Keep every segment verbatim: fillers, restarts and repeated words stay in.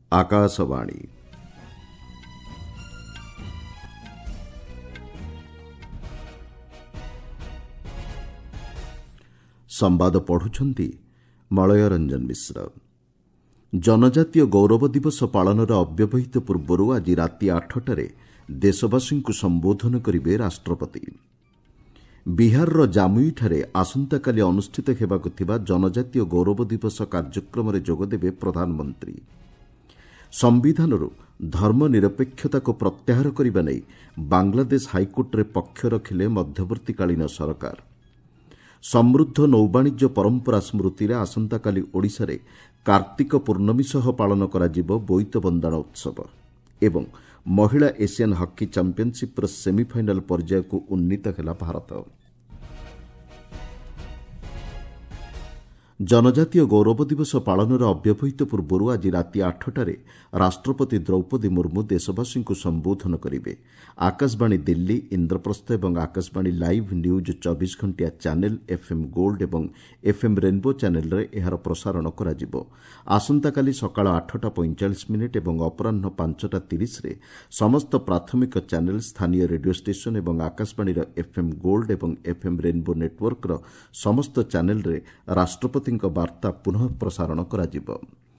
आकाशवाणी संवाद पढ़ुछंती मलय रंजन मिश्र। जनजातीय गौरव दिवस पालनर अव्यवहित पूर्व आज राति आठटारे देशवासी संबोधन करेंगे राष्ट्रपति। बिहार जामुईठारे आसंताकाली अनुष्ठित हेबाकु थिबा जनजातीय गौरव दिवस कार्यक्रम में जोगदेवे प्रधानमंत्री। संविधानरू धर्मनिरपेक्षता को प्रत्याहार करने नहीं बांग्लादेश हाईकोर्ट पक्ष रखिले मध्यवर्तीकालीन सरकार। समृद्ध नौवाणिज्य परंपरा स्मृति आसंताकाली ओडिशारे कार्तिक पूर्णमी सह पालन कराजिबो बोईत बंदाण उत्सव एवं महिला एशियन हॉकी चैंपियनशिप सेमीफाइनाल पर्याय को उन्नीत हेला भारत। जनजातीय गौरव दिवस पालनर अव्यवहित पूर्व आज राति आठटारे राष्ट्रपति द्रौपदी मुर्मू देशवासी संबोधन करेंगे। आकाशवाणी दिल्ली, इंद्रप्रस्थ और आकाशवाणी लाइव न्यूज चौबीस घंटिया चैनल एफएम गोल्ड और एफएम रेनबो चैनल रे एहार प्रसारण करा आसंताकाली सकाळ आठटा पैंचाश मिनिट और अपराह पांचटा तीस रे समस्त प्राथमिक चैनल, स्थानीय रेडियो स्टेशन और आकाशवाणी एफएम गोल्ड और एफएम रेनबो नेटवर्क समस्त चैनल रे राष्ट्रपति वार्ता पुनः प्रसारण कराजिबो।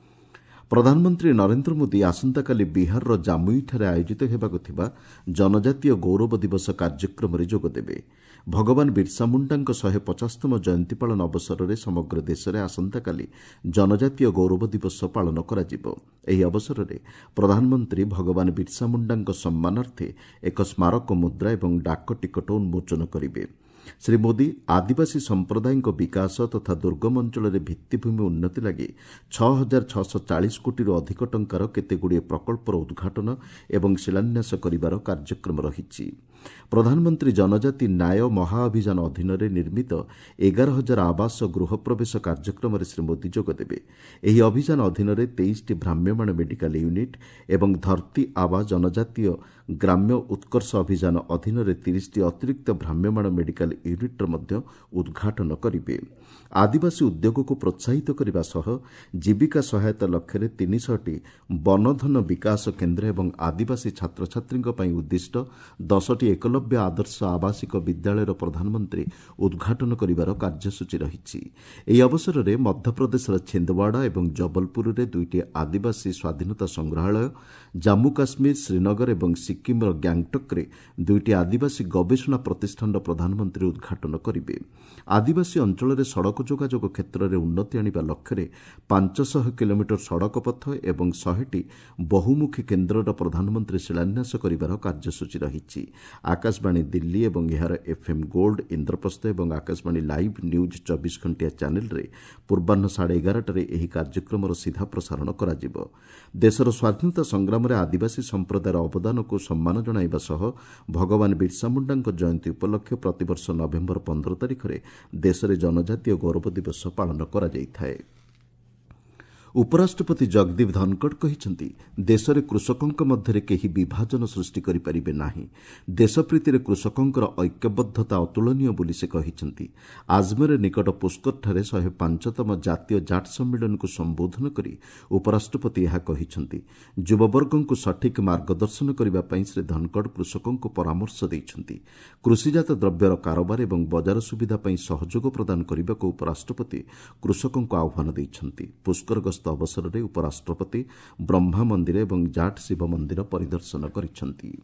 प्रधानमंत्री नरेंद्र मोदी आसंताकाली बिहार जामुईठारे आयोजित हेबाकु थिबा जनजातीय गौरव दिवस कार्यक्रम में जोगदेवे। भगवान बिरसा मुंडांक शहे पचासतम जयंती पालन अवसर में समग्र देश में आसंताकाली जनजातीय गौरव दिवस पालन कराजिबो। एही अवसर में प्रधानमंत्री भगवान बिरसा मुंडांक सम्मानार्थे एक स्मारक मुद्रा और डाक टिकट उन्मोचन करिवे। श्री मोदी आदिवासी संप्रदाय विकास तथा दुर्गम अंचल भित्तिभूमि उन्नति लगी छह हजार छःश चालीस कोटी अधिक टंकार केतेगुड़िए प्रकल्पर उद्घाटन एवं शिलान्यास करिवार कार्यक्रम रही। प्रधानमंत्री जनजाति न्याय महाअभियान अधीन निर्मित एगार हजार आवास गृह प्रवेश कार्यक्रम में श्री मोदी जोगदेवे। ଏହି अभियान अधीन तेईस भ्राम्यमाण मेडिकल यूनिट एवं धरती आवा जनजातीय ग्राम्य उत्कर्ष अभियान अधीन तीस अतिरिक्त भ्राम्यमाण मेडिकल यूनिट्र मध्य उद्घाटन करिवे। आदिवासी उद्योग को प्रोत्साहित करने सह जीविका सहायता लक्ष्य तीन सौ टी वनधन विकास केन्द्र एवं आदिवासी छात्र छात्री उद्दिष्ट दस टी एकलव्य आदर्श आवासिक विद्यालयर प्रधानमंत्री उद्घाटन करिवार कार्यसूची रही। ଏହି अवसर में मध्यप्रदेश छिंदवाड़ा और जबलपुर में दुईटी आदिवासी स्वाधीनता संग्रहालय, जम्मू काश्मीर श्रीनगर और सिक्किम गैंगटक में दुईटी आदिवासी गवेषणा प्रतिष्ठान प्रधानमंत्री उद्घाटन करेंगे। आदिवासी अंचल सड़क जोगाजोग क्षेत्र में उन्नति आनिबा लक्ष्य पांचश किलोमीटर सड़क पथ और शहेटी बहुमुखी केन्द्र प्रधानमंत्री शिलान्यास करिवार कार्यसूची रही। आकाशवाणी दिल्ली और यार एफएम गोल्ड, इंद्रप्रस्थ और आकाशवाणी लाइव न्यूज चौबीस घंटिया चैनल रे पूर्वाह्न साढ़े एगारटे यह कार्यक्रम सीधा प्रसारण करा जिवो। देशर स्वाधीनता संग्राम में आदिवासी संप्रदायर अवदान को सम्मान जणाइबा सह भगवान बिरसा मुंडांक जयंती उपलक्षे प्रतिवर्ष नवेम्बर पंद्रह तारिख में देश में जनजातीय गौरव दिवस पालन करा जाइथाए। उपराष्ट्रपति जगदीप धनखड़ कहिसेंति देश में कृषकों मध्य केही विभाजन सृष्टि करि परिबे नाही। देशप्रीति रे कृषकों ऐक्यबद्धता अतुलनीय बोली से कहिसेंति। आजमेर निकट पुष्कर ठारे शहे पांचतम जातीय जाट सम्मेलन को संबोधन करी उपराष्ट्रपति यह कहिसेंति। युववर्ग को सठिक मार्गदर्शन करबा पई श्री धनखड़ कृषकों को परामर्श दैछंति। कृषिजात द्रव्यर कारोबार एवं बजार सुविधा पई सहयोग प्रदान करबा को उपराष्ट्रपति कृषकों को आह्वान दैछंति। पुष्कर अवसर में उपराष्ट्रपति ब्रह्मा मंदिर और जाट शिव मंदिर परिदर्शन करिसेंति।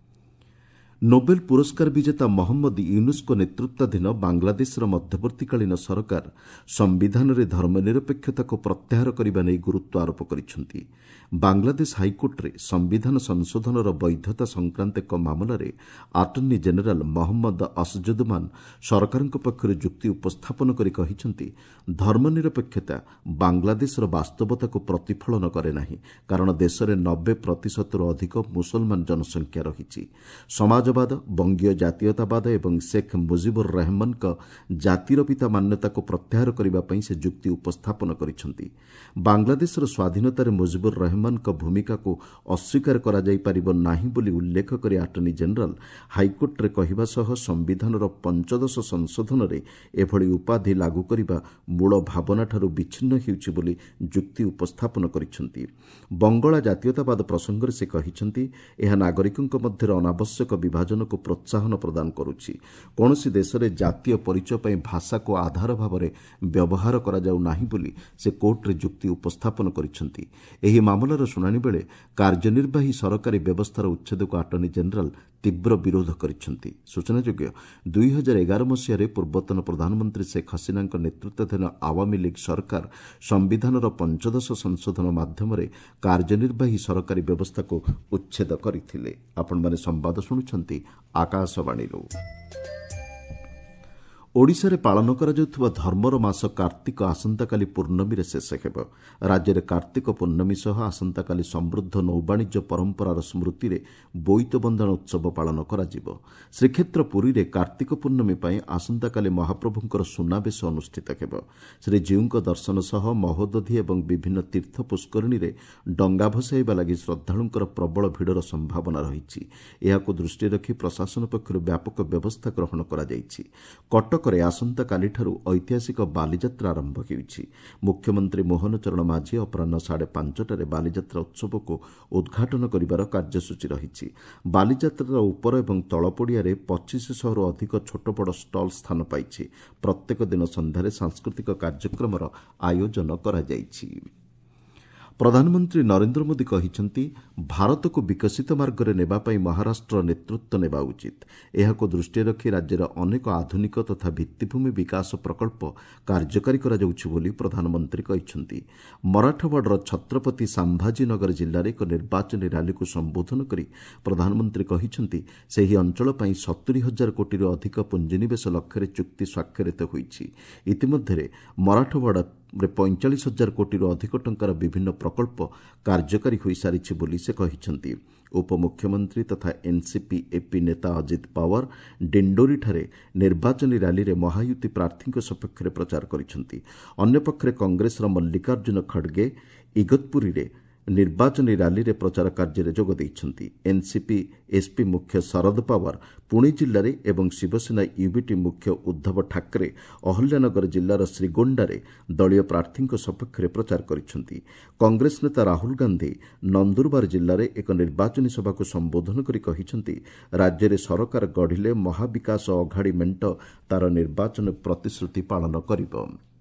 नोबेल पुरस्कार विजेता मोहम्मद यूनुस नेतृत्वाधीन बांग्लादेश मध्यवर्तीकालीन सरकार संविधान में धर्मनिरपेक्षता को प्रत्याहार करने नहीं गुरुत्व आरोप करिसेंति। बांग्लादेश हाईकोर्ट रे संविधान संशोधनर वैधता संक्रांत एक मामलें आटर्नी जेनेल मोहम्मद असजुद्दमान सरकार पक्ष जुक्ति उपस्थापन कर कहिसेंति धर्मनिरपेक्षता बांग्लादेशर वास्तवता को प्रतिफलन करे नाही, कारण देश में नब्बे प्रतिशत अधिक मुसलमान जनसंख्या रही। समाज ରାଷ୍ଟ୍ରୀୟତାବାଦ ବଙ୍ଗୀୟ ଜାତୀୟତାବାଦ ଏବଂ ଶେଖ୍ ମୁଜିବୁର ରେହମାନଙ୍କ ଜାତିର ପିତା ମାନ୍ୟତାକୁ ପ୍ରତ୍ୟାହାର କରିବା ପାଇଁ ସେ ଯୁକ୍ତି ଉପସ୍ଥାପନ କରିଛନ୍ତି। ବାଂଲାଦେଶର ସ୍ୱାଧୀନତାରେ ମୁଜିବୁର ରେହମାନଙ୍କ ଭୂମିକାକୁ ଅସ୍ୱୀକାର କରାଯାଇପାରିବ ନାହିଁ ବୋଲି ଉଲ୍ଲେଖ କରି ଆଟର୍ଣ୍ଣି ଜେନେରାଲ ହାଇକୋର୍ଟରେ କହିବା ସହ ସମ୍ବିଧାନର ପଞ୍ଚଦଶ ସଂଶୋଧନରେ ଏଭଳି ଉପାଧି ଲାଗୁ କରିବା ମୂଳ ଭାବନାଠାରୁ ବିଚ୍ଛିନ୍ନ ହେଉଛି ବୋଲି ଯୁକ୍ତି ଉପସ୍ଥାପନ କରିଛନ୍ତି। ବଙ୍ଗଳା ଜାତୀୟତାବାଦ ପ୍ରସଙ୍ଗରେ ସେ କହିଛନ୍ତି, ଏହା ନାଗରିକଙ୍କ ମଧ୍ୟରେ ଅନାବଶ୍ୟକ ବିଭାଜନକୁ ପ୍ରୋତ୍ସାହନ ପ୍ରଦାନ କରୁଛି। କୌଣସି ଦେଶରେ ଜାତୀୟ ପରିଚୟ ପାଇଁ ଭାଷାକୁ ଆଧାର ଭାବରେ ବ୍ୟବହାର କରାଯାଉ ନାହିଁ ବୋଲି ସେ କୋର୍ଟରେ ଯୁକ୍ତି ଉପସ୍ଥାପନ କରିଛନ୍ତି। ଏହି ମାମଲାର ଶୁଣାଣି ବେଳେ କାର୍ଯ୍ୟନିର୍ବାହୀ ସରକାରୀ ବ୍ୟବସ୍ଥାର ଉଚ୍ଛେଦକୁ ଆଟର୍ଣ୍ଣି ଜେନେରାଲ ତୀବ୍ର ବିରୋଧ କରିଛନ୍ତି। ସୂଚନାଯୋଗ୍ୟ, ଦୁଇ ହଜାର ଏଗାର ମସିହାରେ ପୂର୍ବତନ ପ୍ରଧାନମନ୍ତ୍ରୀ ଶେଖ୍ ହସିନାଙ୍କ ନେତୃତ୍ୱାଧୀନ ଆୱାମୀ ଲିଗ୍ ସରକାର ସମ୍ବିଧାନର ପଞ୍ଚଦଶ ସଂଶୋଧନ ମାଧ୍ୟମରେ କାର୍ଯ୍ୟନିର୍ବାହୀ ସରକାରୀ ବ୍ୟବସ୍ଥାକୁ ଉଚ୍ଛେଦ କରିଥିଲେ। ଆପଣମାନେ ସମ୍ବାଦ ଶୁଣୁଛନ୍ତି ଆକାଶବାଣୀରୁ। ଓଡ଼ିଶାରେ ପାଳନ କରାଯାଉଥିବା ଧର୍ମର ମାସ କାର୍ତ୍ତିକ ଆସନ୍ତାକାଲି ପୂର୍ଣ୍ଣମୀରେ ଶେଷ ହେବ। ରାଜ୍ୟରେ କାର୍ତ୍ତିକ ପୂର୍ଣ୍ଣମୀ ସହ ଆସନ୍ତାକାଲି ସମୃଦ୍ଧ ନୌବାଣିଜ୍ୟ ପରମ୍ପରାର ସ୍ମୃତିରେ ବୋଇତ ବନ୍ଦାଣ ଉତ୍ସବ ପାଳନ କରାଯିବ। ଶ୍ରୀକ୍ଷେତ୍ର ପୁରୀରେ କାର୍ତ୍ତିକ ପୂର୍ଣ୍ଣମୀ ପାଇଁ ଆସନ୍ତାକାଲି ମହାପ୍ରଭୁଙ୍କର ସୁନାବେଶ ଅନୁଷ୍ଠିତ ହେବ। ଶ୍ରୀଜୀଉଙ୍କ ଦର୍ଶନ ସହ ମହୋଦଧି ଏବଂ ବିଭିନ୍ନ ତୀର୍ଥ ପୁଷ୍କରିଣୀରେ ଡଙ୍ଗା ଭସାଇବା ଲାଗି ଶ୍ରଦ୍ଧାଳୁଙ୍କର ପ୍ରବଳ ଭିଡ଼ର ସମ୍ଭାବନା ରହିଛି। ଏହାକୁ ଦୃଷ୍ଟିରେ ରଖି ପ୍ରଶାସନ ପକ୍ଷରୁ ବ୍ୟାପକ ବ୍ୟବସ୍ଥା ଗ୍ରହଣ କରାଯାଇଛି। କଟକ କଟକରେ ଆସନ୍ତାକାଲିଠାରୁ ଐତିହାସିକ ବାଲିଯାତ୍ରା ଆରମ୍ଭ ହେଉଛି। ମୁଖ୍ୟମନ୍ତ୍ରୀ ମୋହନ ଚରଣ ମାଝୀ ଅପରାହ୍ନ ସାଢ଼େ ପାଞ୍ଚଟାରେ ବାଲିଯାତ୍ରା ଉତ୍ସବକୁ ଉଦ୍ଘାଟନ କରିବାର କାର୍ଯ୍ୟସୂଚୀ ରହିଛି। ବାଲିଯାତ୍ରାର ଉପର ଏବଂ ତଳ ପଡ଼ିଆରେ ପଚିଶ ଶହରୁ ଅଧିକ ଛୋଟ ବଡ଼ ଷ୍ଟଲ୍ ସ୍ଥାନ ପାଇଛି। ପ୍ରତ୍ୟେକ ଦିନ ସନ୍ଧ୍ୟାରେ ସାଂସ୍କୃତିକ କାର୍ଯ୍ୟକ୍ରମର ଆୟୋଜନ କରାଯାଇଛି। ପ୍ରଧାନମନ୍ତ୍ରୀ ନରେନ୍ଦ୍ର ମୋଦି କହିଛନ୍ତି, ଭାରତକୁ ବିକଶିତ ମାର୍ଗରେ ନେବା ପାଇଁ ମହାରାଷ୍ଟ୍ର ନେତୃତ୍ୱ ନେବା ଉଚିତ। ଏହାକୁ ଦୃଷ୍ଟିରେ ରଖି ରାଜ୍ୟରେ ଅନେକ ଆଧୁନିକ ତଥା ଭିତ୍ତିଭୂମି ବିକାଶ ପ୍ରକଳ୍ପ କାର୍ଯ୍ୟକାରୀ କରାଯାଉଛି ବୋଲି ପ୍ରଧାନମନ୍ତ୍ରୀ କହିଛନ୍ତି। ମରାଠୱାଡ଼ର ଛତ୍ରପତି ସାମ୍ଭାଜୀନଗର ଜିଲ୍ଲାରେ ଏକ ନିର୍ବାଚନୀ ରାଲିକୁ ସମ୍ବୋଧନ କରି ପ୍ରଧାନମନ୍ତ୍ରୀ କହିଛନ୍ତି, ସେହି ଅଞ୍ଚଳ ପାଇଁ ସତୁରି ହଜାର କୋଟିରୁ ଅଧିକ ପୁଞ୍ଜିନିବେଶ ଲକ୍ଷ୍ୟରେ ଚୁକ୍ତି ସ୍ୱାକ୍ଷରିତ ହୋଇଛି। ଇତିମଧ୍ୟରେ ମରାଠୱାଡ଼ା ରେ ପଇଁଚାଳିଶ ହଜାର କୋଟିରୁ ଅଧିକ ଟଙ୍କାର ବିଭିନ୍ନ ପ୍ରକଳ୍ପ କାର୍ଯ୍ୟକାରୀ ହୋଇସାରିଛି ବୋଲି ସେ କହିଛନ୍ତି। ଉପମୁଖ୍ୟମନ୍ତ୍ରୀ ତଥା ଏନ୍ସିପି ଏପି ନେତା ଅଜିତ ପାୱାର ଡିଣ୍ଡୋରିଠାରେ ନିର୍ବାଚନୀ ରାଲିରେ ମହାୟୁତି ପ୍ରାର୍ଥୀଙ୍କ ସପକ୍ଷରେ ପ୍ରଚାର କରିଛନ୍ତି। ଅନ୍ୟପକ୍ଷରେ କଂଗ୍ରେସର ମଲ୍ଲିକାର୍ଜୁନ ଖଡ୍ଗେ ଇଗତପୁରୀରେ ନିର୍ବାଚନୀ ରାଲିରେ ପ୍ରଚାର କାର୍ଯ୍ୟରେ ଯୋଗ ଦେଇଛନ୍ତି। ଏନ୍ସିପି ଏସ୍ପି ମୁଖ୍ୟ ଶରଦ ପାୱାର ପୁଣେ ଜିଲ୍ଲାରେ ଏବଂ ଶିବସେନା ୟୁବିଟି ମୁଖ୍ୟ ଉଦ୍ଧବ ଠାକରେ ଅହଲ୍ୟାନଗର ଜିଲ୍ଲାର ଶ୍ରୀଗୋଣ୍ଡାରେ ଦଳୀୟ ପ୍ରାର୍ଥୀଙ୍କ ସପକ୍ଷରେ ପ୍ରଚାର କରିଛନ୍ତି। କଂଗ୍ରେସ ନେତା ରାହୁଲ ଗାନ୍ଧୀ ନନ୍ଦୁରବାର ଜିଲ୍ଲାରେ ଏକ ନିର୍ବାଚନୀ ସଭାକୁ ସମ୍ବୋଧନ କରି କହିଛନ୍ତି, ରାଜ୍ୟରେ ସରକାର ଗଢ଼ିଲେ ମହାବିକାଶ ଅଘାଡ଼ି ମେଣ୍ଟ ତାର ନିର୍ବାଚନ ପ୍ରତିଶ୍ରୁତି ପାଳନ କରିବ।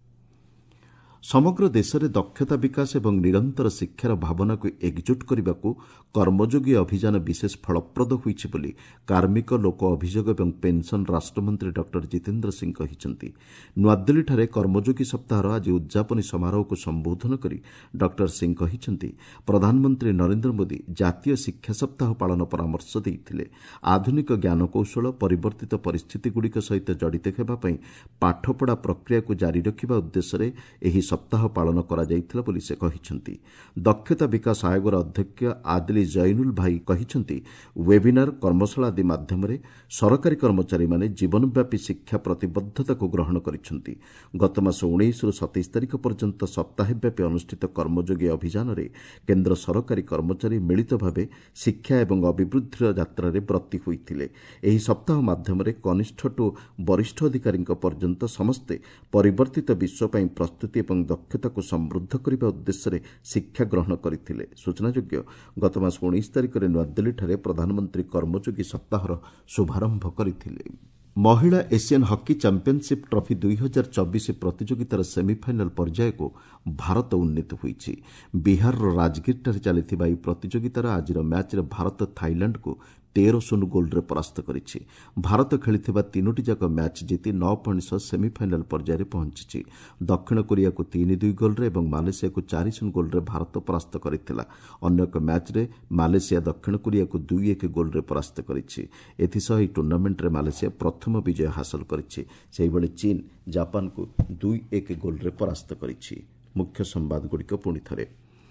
ସମଗ୍ର ଦେଶରେ ଦକ୍ଷତା ବିକାଶ ଏବଂ ନିରନ୍ତର ଶିକ୍ଷାର ଭାବନାକୁ ଏକଜୁଟ କରିବାକୁ କର୍ମଯୋଗୀ ଅଭିଯାନ ବିଶେଷ ଫଳପ୍ରଦ ହୋଇଛି ବୋଲି କାର୍ମିକ ଲୋକ ଅଭିଯୋଗ ଏବଂ ପେନ୍ସନ୍ ରାଷ୍ଟ୍ରମନ୍ତ୍ରୀ ଡକ୍ଟର ଜିତେନ୍ଦ୍ର ସିଂ କହିଛନ୍ତି। ନୂଆଦିଲ୍ଲୀଠାରେ କର୍ମଯୋଗୀ ସପ୍ତାହର ଆଜି ଉଦ୍ଯାପନୀ ସମାରୋହକୁ ସମ୍ବୋଧନ କରି ଡକ୍ଟର ସିଂ କହିଛନ୍ତି, ପ୍ରଧାନମନ୍ତ୍ରୀ ନରେନ୍ଦ୍ର ମୋଦି ଜାତୀୟ ଶିକ୍ଷା ସପ୍ତାହ ପାଳନ ପରାମର୍ଶ ଦେଇଥିଲେ। ଆଧୁନିକ ଜ୍ଞାନକୌଶଳ ପରିବର୍ତ୍ତିତ ପରିସ୍ଥିତିଗୁଡ଼ିକ ସହିତ ଜଡ଼ିତ ହେବା ପାଇଁ ପାଠପଢ଼ା ପ୍ରକ୍ରିୟାକୁ ଜାରି ରଖିବା ଉଦ୍ଦେଶ୍ୟରେ ଏହି ସପ୍ତାହ ପାଳନ କରାଯାଇଥିଲା ବୋଲି ସେ କହିଛନ୍ତି। ଦକ୍ଷତା ବିକାଶ ଆୟୋଗର ଅଧ୍ୟକ୍ଷ ଆଦିଲି ଜୈନୁଲ ଭାଇ କହିଛନ୍ତି, ୱେବିନାର କର୍ମଶାଳା ଆଦି ମାଧ୍ୟମରେ ସରକାରୀ କର୍ମଚାରୀମାନେ ଜୀବନବ୍ୟାପୀ ଶିକ୍ଷା ପ୍ରତିବଦ୍ଧତାକୁ ଗ୍ରହଣ କରିଛନ୍ତି। ଗତମାସ ଉଣେଇଶରୁ ସତେଇଶ ତାରିଖ ପର୍ଯ୍ୟନ୍ତ ସପ୍ତାହେ ବ୍ୟାପୀ ଅନୁଷ୍ଠିତ କର୍ମଯୋଗୀ ଅଭିଯାନରେ କେନ୍ଦ୍ର ସରକାରୀ କର୍ମଚାରୀ ମିଳିତ ଭାବେ ଶିକ୍ଷା ଏବଂ ଅଭିବୃଦ୍ଧିର ଯାତ୍ରାରେ ବ୍ରତୀ ହୋଇଥିଲେ। ଏହି ସପ୍ତାହ ମାଧ୍ୟମରେ କନିଷ୍ଠଠୁ ବରିଷ୍ଠ ଅଧିକାରୀଙ୍କ ପର୍ଯ୍ୟନ୍ତ ସମସ୍ତେ ପରିବର୍ତ୍ତିତ ବିଶ୍ୱ ପାଇଁ ପ୍ରସ୍ତୁତି ଏବଂ ଦକ୍ଷତାକୁ ସମୃଦ୍ଧ କରିବା ଉଦ୍ଦେଶ୍ୟରେ ଶିକ୍ଷା ଗ୍ରହଣ କରିଥିଲେ। ସୂଚନାଯୋଗ୍ୟ, ଗତମାସ ଉଣେଇଶ ତାରିଖରେ ନୂଆଦିଲ୍ଲୀଠାରେ ପ୍ରଧାନମନ୍ତ୍ରୀ କର୍ମଯୋଗୀ ସପ୍ତାହର ଶୁଭାରମ୍ଭ କରିଥିଲେ। ମହିଳା ଏସିଆନ୍ ହକି ଚାମ୍ପିୟନ୍ସିପ୍ ଟ୍ରଫି ଦୁଇ ହଜାର ଚବିଶ ପ୍ରତିଯୋଗିତାର ସେମିଫାଇନାଲ୍ ପର୍ଯ୍ୟାୟକୁ ଭାରତ ଉନ୍ନୀତ ହୋଇଛି। ବିହାରର ରାଜଗିରଠାରେ ଚାଲିଥିବା ଏହି ପ୍ରତିଯୋଗିତାର ଆଜିର ମ୍ୟାଚ୍ରେ ଭାରତ ଥାଇଲାଣ୍ଡକୁ ତେର ଶୂନ ଗୋଲ୍ରେ ପରାସ୍ତ କରିଛି। ଭାରତ ଖେଳିଥିବା ତିନୋଟି ଯାକ ମ୍ୟାଚ୍ ଜିତି ନଅ ପଏଣ୍ଟ ସହ ସେମିଫାଇନାଲ୍ ପର୍ଯ୍ୟାୟରେ ପହଞ୍ଚିଛି। ଦକ୍ଷିଣ କୋରିଆକୁ ତିନି ଦୁଇ ଗୋଲ୍ରେ ଏବଂ ମାଲେସିଆକୁ ଚାରି ଶୂନ ଗୋଲ୍ରେ ଭାରତ ପରାସ୍ତ କରିଥିଲା। ଅନ୍ୟ ଏକ ମ୍ୟାଚ୍ରେ ମାଲେସିଆ ଦକ୍ଷିଣ କୋରିଆକୁ ଦୁଇ ଏକ ଗୋଲ୍ରେ ପରାସ୍ତ କରିଛି। ଏଥିସହ ଏହି ଟୁର୍ଣ୍ଣାମେଣ୍ଟରେ ମାଲେସିଆ ପ୍ରଥମ ବିଜୟ ହାସଲ କରିଛି। ସେହିଭଳି ଚୀନ୍ ଜାପାନକୁ ଦୁଇ ଏକ ଗୋଲ୍ରେ ପରାସ୍ତ କରିଛି। ମୁଖ୍ୟ ସମ୍ବାଦଗୁଡ଼ିକ ପୁଣି ଥରେ।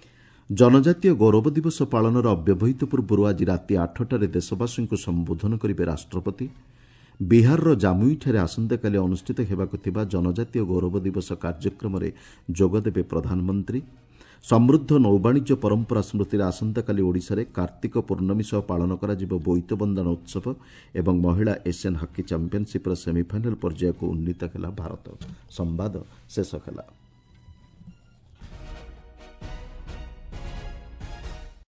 जनजातीय गौरव दिवस पालनर अव्यवहित पूर्व आज राति आठटार देशवासी संबोधन करेंगे राष्ट्रपति। बिहार जामुईଠାରେ आसंताकाली अनुष्ठित हेबाकु थिबा जनजातीय गौरव दिवस कार्यक्रम में जोगदेवे प्रधानमंत्री। समृद्ध नौवाणिज्य परंपरा स्मृति आसंताकाली ओडिशारे कार्तिक पूर्णमी सह पालन करा जिवो बोईत बंदन उत्सव एवं महिला एशियन हॉकी चैंपियनशिप सेमिफाइनाल पर्याय को उन्नीत कला भारत। संवाद शेष कला।